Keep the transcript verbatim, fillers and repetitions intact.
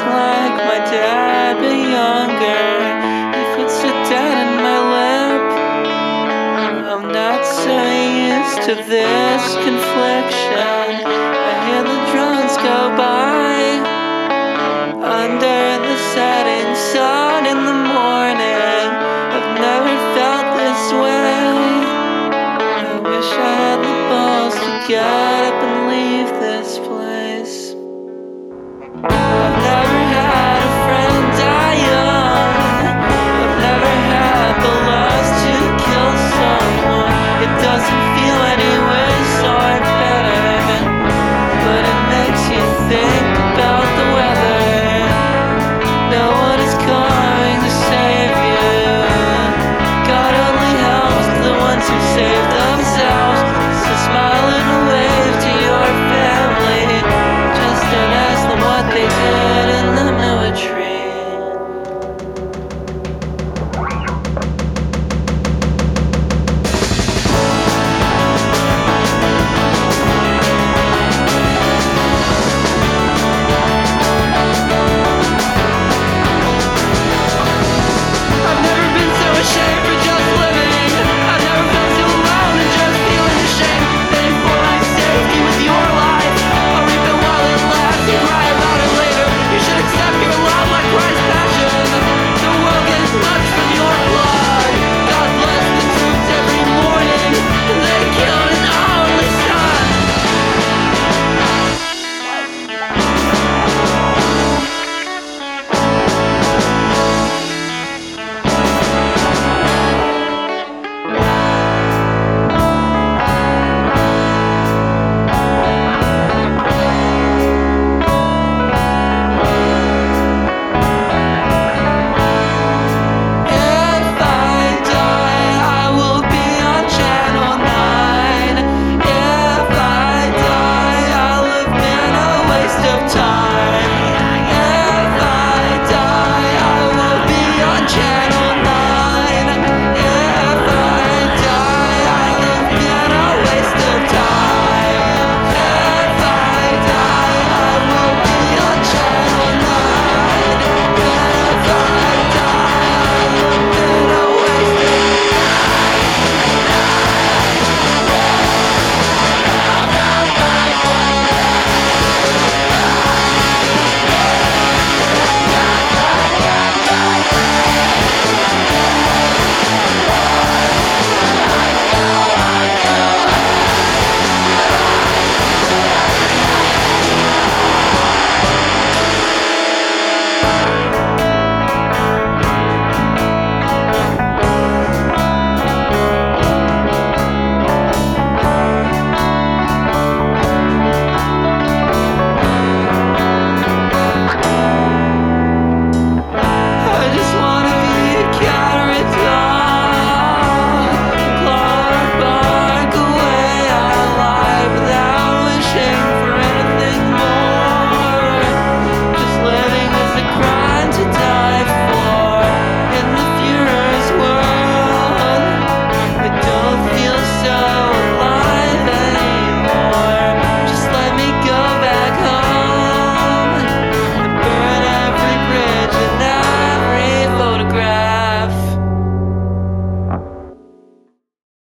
like my dad but younger. He puts a dad in my lip. I'm not so used to this confliction. I hear the drones go by under the setting sun in the morning. I've never felt this way. I wish I had the balls to get